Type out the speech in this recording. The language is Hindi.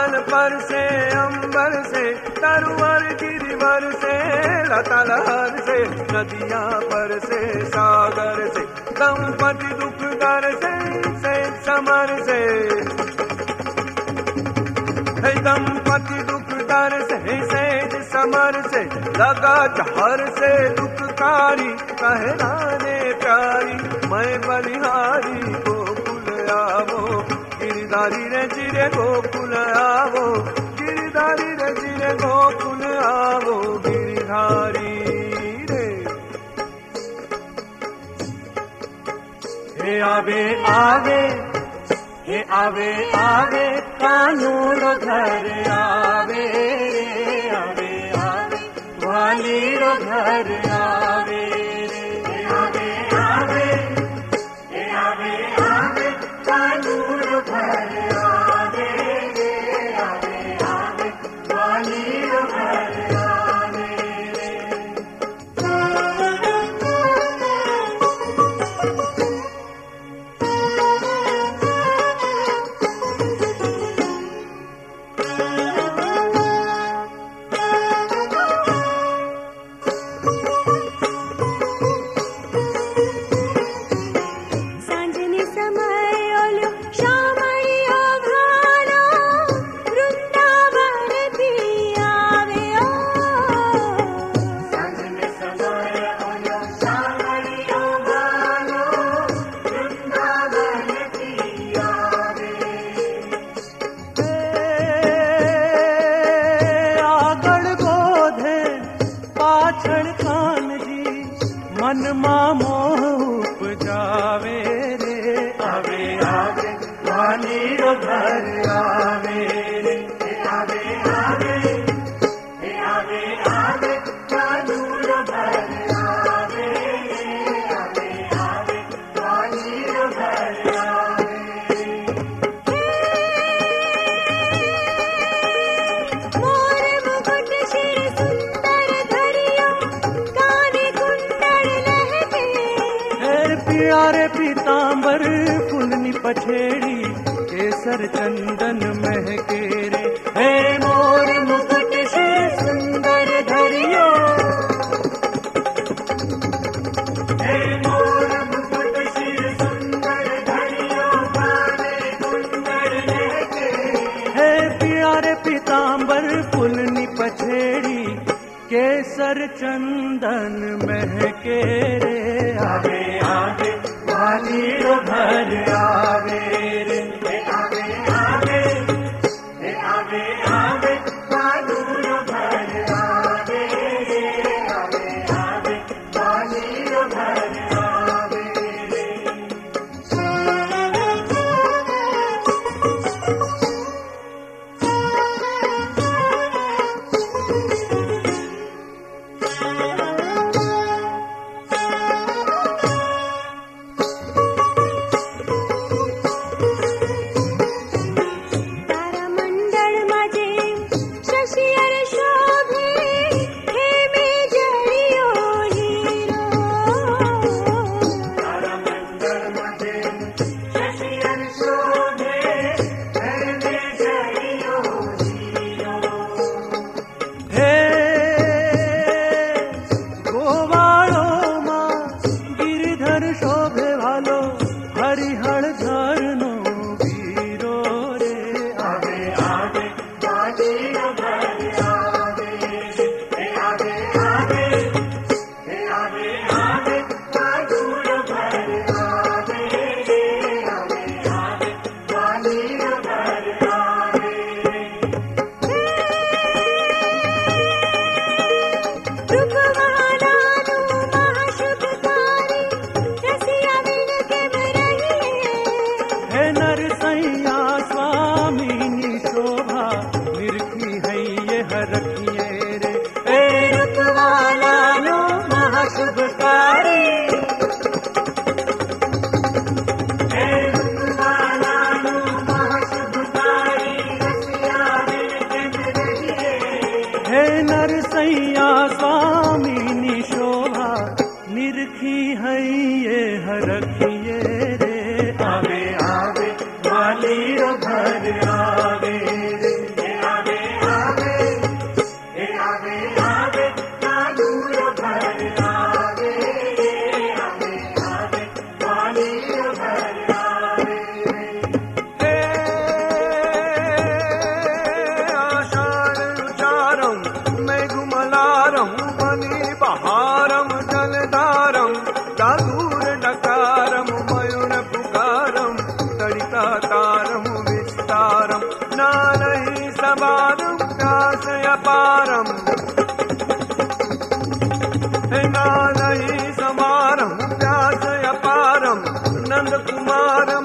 बादल पर से अंबर से तरवर गिरिवर से लता लहर से नदियां पर से सागर से दंपति दुख दर से समर से दंपति दुख दर से सेज समर से लगा जहर से दुखकारी कहलाने प्यारी मैं बलिहारी गोकुल आवो गिरधारी रे जिरे गोकुल आवो गिरधारी रे जिरे गोकुल आवो गिरधारी रे। हे आवे आवे हे आवे आवे कानून घर आवे रे आवे आवे वाली रो घर आवे रे। हे आवे आवे हे आवे आवे कानून घर आवे रे आवे आवे वाली रो घर आवे रे। मन मोह उपजावे रे आवे आवे वाली रो घर आवे रे। आवे आवे हे आवे आवे वाली रो घर आवे रे आवे आवे वाली रो घर आवे। मोर मुकुट शिर सुंदर धरियो काने कुंडल लहके प्यारे पीतांबर फुलनी पछेड़ी केसर चंदन महके रे। हे मोर मुकुट शिर सुंदर धरियो हे मोर मुकुट शिर सुंदर धरियो काने कुंडल लहके। हे प्यारे पीतांबर फुलनी पछेड़ी केसर चंदन महके रे आवे आवे वाली रो घर आवे रे। आवे आवे हे आवे आवे वाली रो घर आवे रे आवे आवे वाली रो घर आवे रे। सवारं प्यास अपारम् गानहि समारं प्यास अपारं नंद कुमार